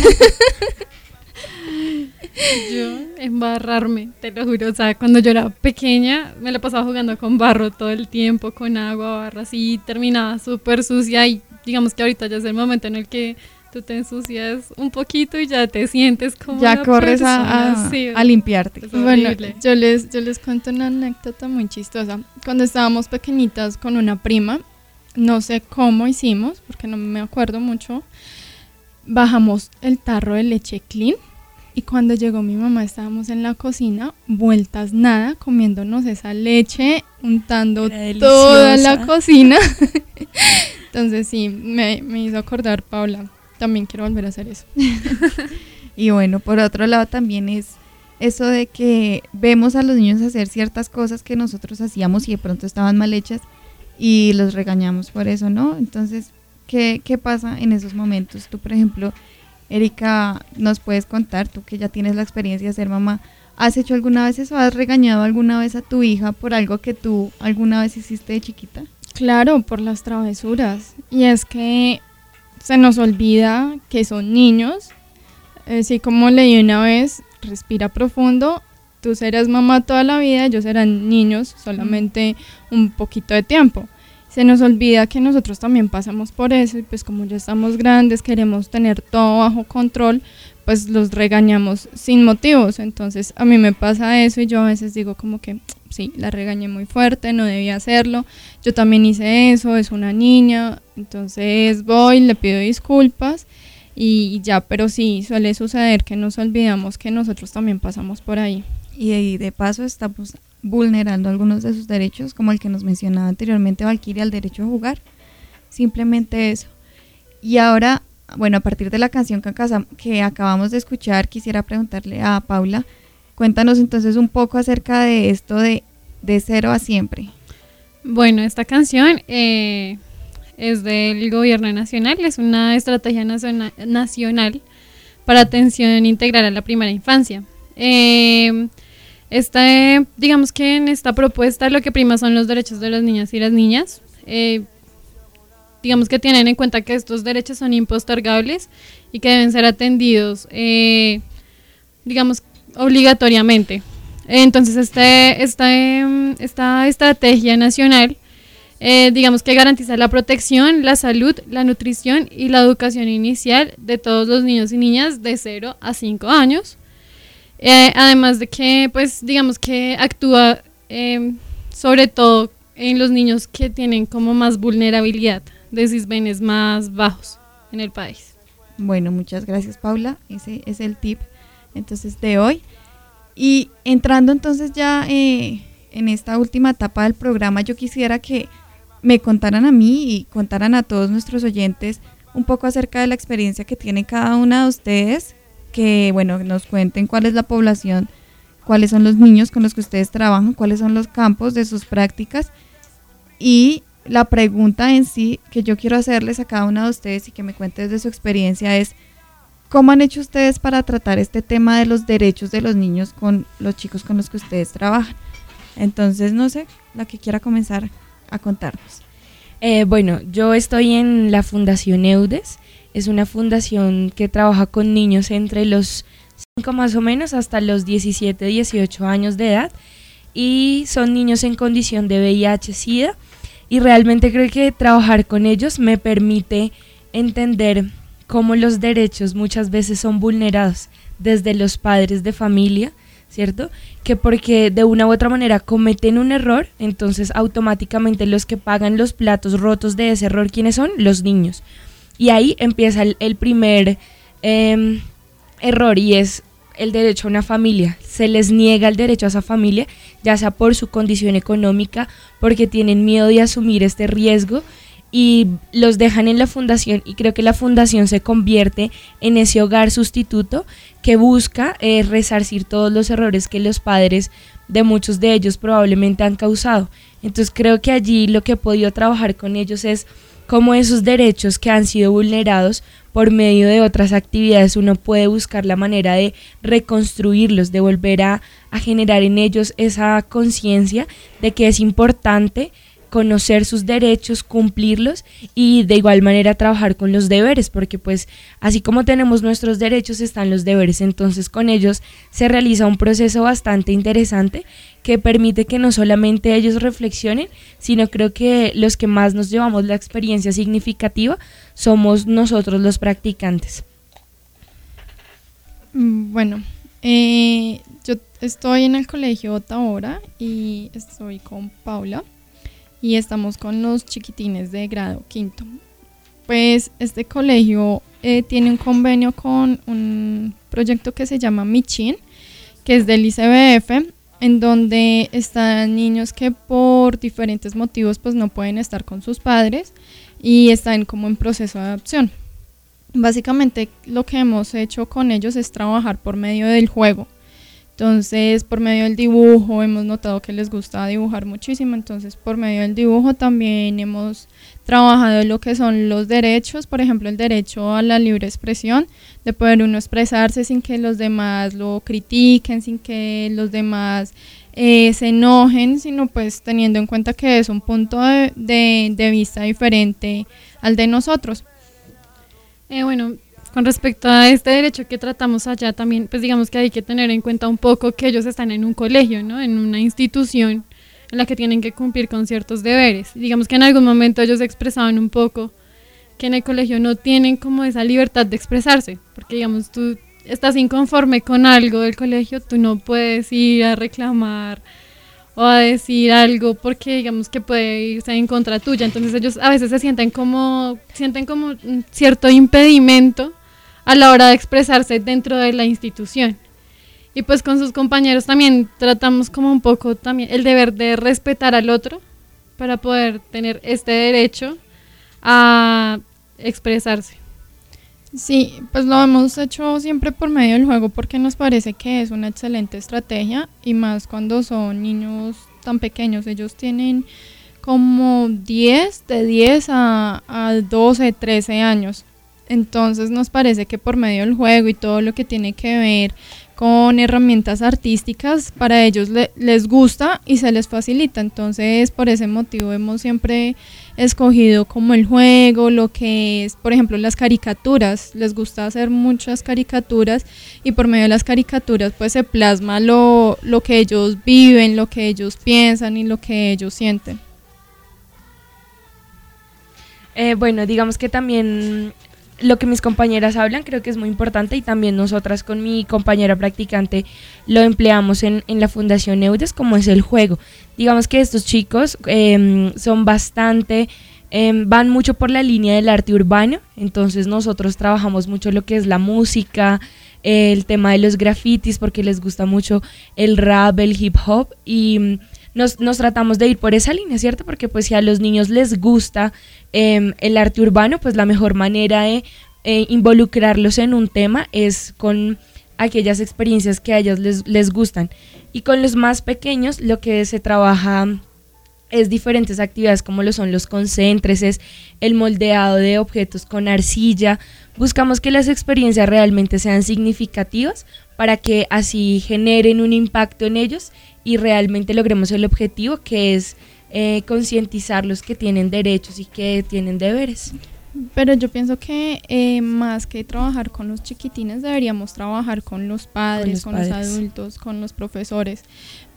Yo embarrarme, te lo juro, o sea, cuando yo era pequeña me la pasaba jugando con barro todo el tiempo, con agua, barras, y terminaba súper sucia, y digamos que ahorita ya es el momento en el que tú te ensucias un poquito y ya te sientes como ya una corres persona, a, a, sí, a limpiarte. Bueno, yo les, yo les cuento una anécdota muy chistosa. Cuando estábamos pequeñitas con una prima, no sé cómo hicimos, porque no me acuerdo mucho, bajamos el tarro de leche Clean. Y cuando llegó mi mamá estábamos en la cocina, vueltas nada, comiéndonos esa leche, untando toda la cocina. Entonces sí, me, me hizo acordar, Paula, también quiero volver a hacer eso. Y bueno, por otro lado también es eso de que vemos a los niños hacer ciertas cosas que nosotros hacíamos y de pronto estaban mal hechas y los regañamos por eso, ¿no? Entonces, ¿qué, qué pasa en esos momentos? Tú, por ejemplo, Erika, ¿nos puedes contar, tú que ya tienes la experiencia de ser mamá, ¿has hecho alguna vez eso? ¿Has regañado alguna vez a tu hija por algo que tú alguna vez hiciste de chiquita? Claro, por las travesuras. Y es que se nos olvida que son niños. Así como leí una vez, respira profundo, tú serás mamá toda la vida, ellos serán niños solamente un poquito de tiempo. Se nos olvida que nosotros también pasamos por eso y pues como ya estamos grandes, queremos tener todo bajo control, pues los regañamos sin motivos. Entonces a mí me pasa eso y yo a veces digo como que sí, la regañé muy fuerte, no debía hacerlo, yo también hice eso, es una niña, entonces voy, le pido disculpas y ya, pero sí, suele suceder que nos olvidamos que nosotros también pasamos por ahí. Y de paso estamos vulnerando algunos de sus derechos, como el que nos mencionaba anteriormente Valquiria, el derecho a jugar, simplemente eso. Y ahora, bueno, a partir de la canción que, acá, que acabamos de escuchar, quisiera preguntarle a Paula, cuéntanos entonces un poco acerca de esto de, de cero a siempre. Bueno, esta canción eh, es del gobierno nacional, es una estrategia naciona- nacional para atención integral a la primera infancia. Eh, Esta, digamos que en esta propuesta lo que prima son los derechos de los niños y las niñas. Eh, digamos que tienen en cuenta que estos derechos son impostergables y que deben ser atendidos, eh, digamos, obligatoriamente. Entonces, este, este, esta estrategia nacional, eh, digamos que garantiza la protección, la salud, la nutrición y la educación inicial de todos los niños y niñas de cero a cinco años. Eh, además de que, pues, digamos que actúa eh, sobre todo en los niños que tienen como más vulnerabilidad de cisbenes más bajos en el país. Bueno, muchas gracias, Paula. Ese es el tip entonces de hoy. Y entrando entonces ya eh, en esta última etapa del programa, yo quisiera que me contaran a mí y contaran a todos nuestros oyentes un poco acerca de la experiencia que tiene cada una de ustedes, que bueno, nos cuenten cuál es la población, cuáles son los niños con los que ustedes trabajan, cuáles son los campos de sus prácticas, y la pregunta en sí que yo quiero hacerles a cada una de ustedes y que me cuenten desde su experiencia es: ¿cómo han hecho ustedes para tratar este tema de los derechos de los niños con los chicos con los que ustedes trabajan? Entonces, no sé, la que quiera comenzar a contarnos. Eh, bueno, yo estoy en la Fundación EUDES. Es una fundación que trabaja con niños entre los cinco más o menos hasta los diecisiete, dieciocho años de edad, y son niños en condición de V I H SIDA, y realmente creo que trabajar con ellos me permite entender cómo los derechos muchas veces son vulnerados desde los padres de familia, ¿cierto? Que porque de una u otra manera cometen un error, entonces automáticamente los que pagan los platos rotos de ese error, ¿quiénes son? Los niños. Y ahí empieza el, el primer eh, error, y es el derecho a una familia. Se les niega el derecho a esa familia, ya sea por su condición económica, porque tienen miedo de asumir este riesgo, y los dejan en la fundación, y creo que la fundación se convierte en ese hogar sustituto que busca eh, resarcir todos los errores que los padres de muchos de ellos probablemente han causado. Entonces creo que allí lo que he podido trabajar con ellos es cómo esos derechos que han sido vulnerados por medio de otras actividades uno puede buscar la manera de reconstruirlos, de volver a, a generar en ellos esa conciencia de que es importante conocer sus derechos, cumplirlos, y de igual manera trabajar con los deberes, porque pues así como tenemos nuestros derechos están los deberes. Entonces con ellos se realiza un proceso bastante interesante que permite que no solamente ellos reflexionen, sino creo que los que más nos llevamos la experiencia significativa somos nosotros los practicantes. Bueno, eh, yo estoy en el colegio Otaora y estoy con Paula y estamos con los chiquitines de grado quinto. Pues este colegio eh, tiene un convenio con un proyecto que se llama Michin, que es del I C B F, en donde están niños que por diferentes motivos pues no pueden estar con sus padres y están como en proceso de adopción. Básicamente lo que hemos hecho con ellos es trabajar por medio del juego. Entonces, por medio del dibujo hemos notado que les gusta dibujar muchísimo, entonces por medio del dibujo también hemos trabajado lo que son los derechos, por ejemplo el derecho a la libre expresión, de poder uno expresarse sin que los demás lo critiquen, sin que los demás eh, se enojen, sino pues teniendo en cuenta que es un punto de, de, de vista diferente al de nosotros. Eh, bueno, con respecto a este derecho que tratamos allá también, pues digamos que hay que tener en cuenta un poco que ellos están en un colegio, ¿no? En una institución en la que tienen que cumplir con ciertos deberes. Digamos que en algún momento ellos expresaban un poco que en el colegio no tienen como esa libertad de expresarse, porque digamos tú estás inconforme con algo del colegio, tú no puedes ir a reclamar o a decir algo porque digamos que puede irse en contra tuya. Entonces ellos a veces se sienten como, sienten como un cierto impedimento a la hora de expresarse dentro de la institución. Y pues con sus compañeros también tratamos como un poco también el deber de respetar al otro para poder tener este derecho a expresarse. Sí, pues lo hemos hecho siempre por medio del juego porque nos parece que es una excelente estrategia, y más cuando son niños tan pequeños. Ellos tienen como diez, de diez a, a doce, trece años. Entonces nos parece que por medio del juego y todo lo que tiene que ver con herramientas artísticas, para ellos le, les gusta y se les facilita. Entonces por ese motivo hemos siempre escogido como el juego, lo que es, por ejemplo, las caricaturas. Les gusta hacer muchas caricaturas y por medio de las caricaturas pues se plasma lo, lo que ellos viven, lo que ellos piensan y lo que ellos sienten. Eh, bueno, digamos que también lo que mis compañeras hablan creo que es muy importante, y también nosotras con mi compañera practicante lo empleamos en, en la Fundación Eudes, como es el juego. Digamos que estos chicos eh, son bastante, eh, van mucho por la línea del arte urbano, entonces nosotros trabajamos mucho lo que es la música, eh, el tema de los grafitis, porque les gusta mucho el rap, el hip hop, y Nos, nos tratamos de ir por esa línea, ¿cierto? Porque pues si a los niños les gusta eh, el arte urbano, pues la mejor manera de eh, involucrarlos en un tema es con aquellas experiencias que a ellos les, les gustan. Y con los más pequeños lo que se trabaja es diferentes actividades, como lo son los concentres, es el moldeado de objetos con arcilla. Buscamos que las experiencias realmente sean significativas para que así generen un impacto en ellos y realmente logremos el objetivo, que es eh, concientizarlos que tienen derechos y que tienen deberes. Pero yo pienso que eh, más que trabajar con los chiquitines deberíamos trabajar con los padres, con los, con los adultos, con los profesores,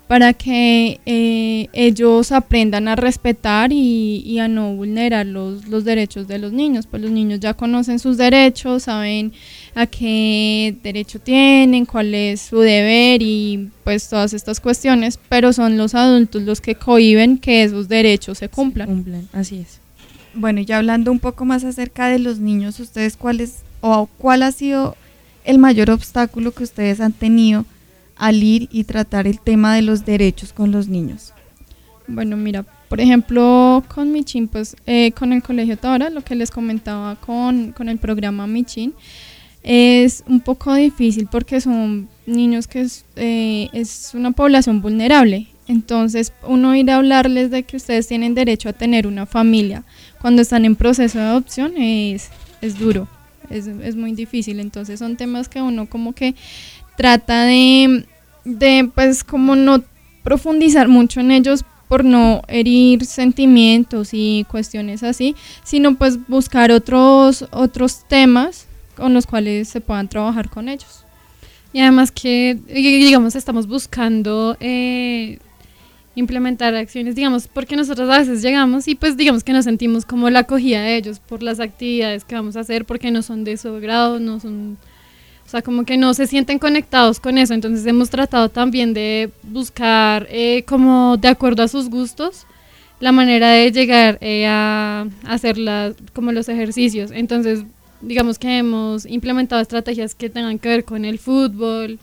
para que eh, ellos aprendan a respetar y, y a no vulnerar los, los derechos de los niños. Pues los niños ya conocen sus derechos, saben a qué derecho tienen, cuál es su deber y pues todas estas cuestiones, pero son los adultos los que cohíben que esos derechos se cumplan. Se cumplan, así es. Bueno, y ya hablando un poco más acerca de los niños, ¿ustedes cuál es, o cuál ha sido el mayor obstáculo que ustedes han tenido al ir y tratar el tema de los derechos con los niños? Bueno, mira, por ejemplo, con Michin, pues eh, con el Colegio Tabara, lo que les comentaba con, con el programa Michin, es un poco difícil porque son niños que es, eh, es una población vulnerable. Entonces, uno ir a hablarles de que ustedes tienen derecho a tener una familia cuando están en proceso de adopción es, es duro, es, es muy difícil. Entonces, son temas que uno como que trata de, de, pues, como no profundizar mucho en ellos por no herir sentimientos y cuestiones así, sino pues buscar otros, otros temas con los cuales se puedan trabajar con ellos. Y además que, digamos, estamos buscando eh, implementar acciones, digamos, porque nosotros a veces llegamos y pues digamos que nos sentimos como la acogida de ellos por las actividades que vamos a hacer, porque no son de su grado, no son... O sea, como que no se sienten conectados con eso. Entonces hemos tratado también de buscar eh, como de acuerdo a sus gustos la manera de llegar eh, a hacer la, como los ejercicios. Entonces digamos que hemos implementado estrategias que tengan que ver con el fútbol,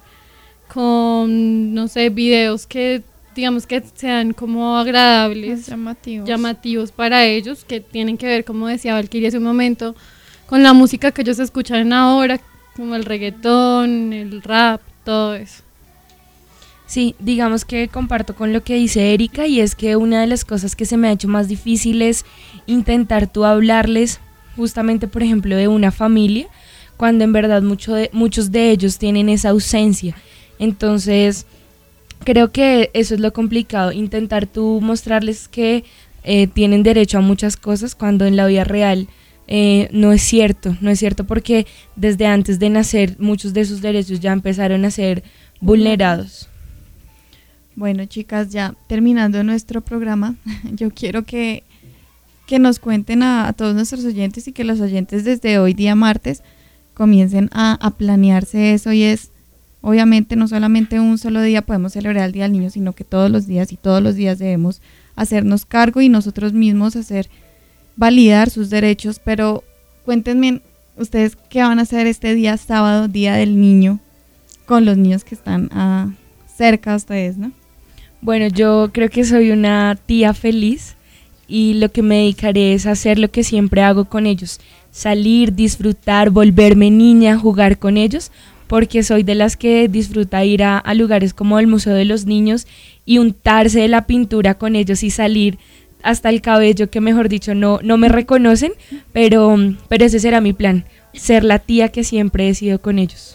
con, no sé, videos que digamos que sean como agradables, llamativos. llamativos para ellos, que tienen que ver, como decía Valkyria hace un momento, con la música que ellos escuchan ahora, como el reggaetón, el rap, todo eso. Sí, digamos que comparto con lo que dice Erika, y es que una de las cosas que se me ha hecho más difícil es intentar tú hablarles justamente, por ejemplo, de una familia, cuando en verdad mucho de, muchos de ellos tienen esa ausencia. Entonces, creo que eso es lo complicado, intentar tú mostrarles que eh, tienen derecho a muchas cosas cuando en la vida real Eh, no es cierto, no es cierto porque desde antes de nacer muchos de sus derechos ya empezaron a ser vulnerados. Bueno, chicas, ya terminando nuestro programa, yo quiero que, que nos cuenten a, a todos nuestros oyentes y que los oyentes desde hoy día martes comiencen a, a planearse eso, y es, obviamente no solamente un solo día podemos celebrar el Día del Niño, sino que todos los días y todos los días debemos hacernos cargo y nosotros mismos hacer validar sus derechos. Pero cuéntenme ustedes qué van a hacer este día sábado, Día del Niño, con los niños que están uh, cerca a ustedes, ¿no? Bueno, yo creo que soy una tía feliz y lo que me dedicaré es hacer lo que siempre hago con ellos, salir, disfrutar, volverme niña, jugar con ellos, porque soy de las que disfruta ir a, a lugares como el Museo de los Niños y untarse de la pintura con ellos y salir hasta el cabello, que mejor dicho no, no me reconocen, pero, pero ese será mi plan, ser la tía que siempre he sido con ellos.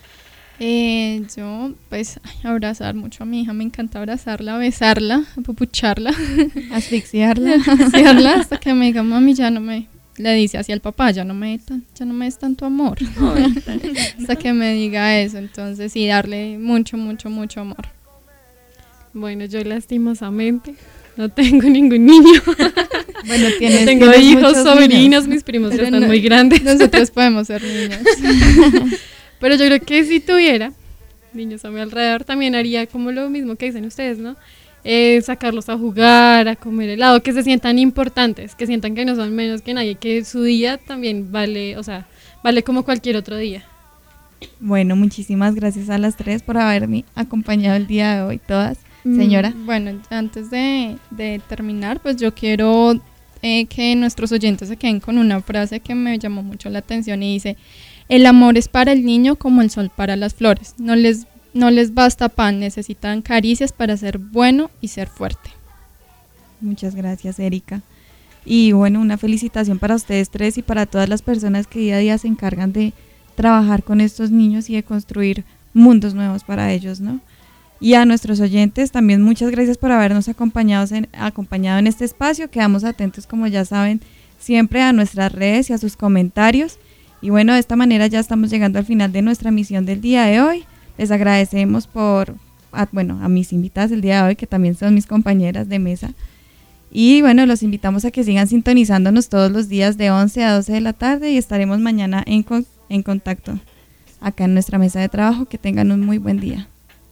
Eh, yo pues abrazar mucho a mi hija, me encanta abrazarla, besarla, apupucharla, asfixiarla, asfixiarla hasta que me diga, mami, ya no me, le dice así al papá, ya no me, ya no me des tanto amor, hasta que me diga eso. Entonces sí, darle mucho, mucho, mucho amor. Bueno, yo lastimosamente no tengo ningún niño. Bueno, tienes, tengo tienes hijos, sobrinos, niños. mis primos Pero ya están no, muy grandes. Nosotros podemos ser niños. Pero yo creo que si tuviera niños a mi alrededor, también haría como lo mismo que dicen ustedes, ¿no? Eh, sacarlos a jugar, a comer helado, que se sientan importantes, que sientan que no son menos que nadie, que su día también vale, o sea, vale como cualquier otro día. Bueno, muchísimas gracias a las tres por haberme acompañado el día de hoy, todas. Señora. Bueno, antes de, de terminar, pues yo quiero eh, que nuestros oyentes se queden con una frase que me llamó mucho la atención y dice: el amor es para el niño como el sol para las flores, no les, no les basta pan, necesitan caricias para ser bueno y ser fuerte. Muchas gracias, Erika. Y bueno, una felicitación para ustedes tres y para todas las personas que día a día se encargan de trabajar con estos niños y de construir mundos nuevos para ellos, ¿no? Y a nuestros oyentes también muchas gracias por habernos acompañado en, acompañado en este espacio. Quedamos atentos, como ya saben, siempre a nuestras redes y a sus comentarios. Y bueno, de esta manera ya estamos llegando al final de nuestra emisión del día de hoy. Les agradecemos por a, bueno, a mis invitadas el día de hoy, que también son mis compañeras de mesa. Y bueno, los invitamos a que sigan sintonizándonos todos los días de once a doce de la tarde y estaremos mañana en, con, en contacto acá en nuestra mesa de trabajo. Que tengan un muy buen día.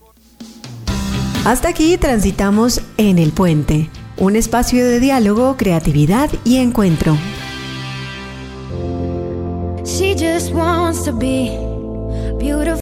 Hasta aquí transitamos en El Puente, un espacio de diálogo, creatividad y encuentro. She just wants to be beautiful.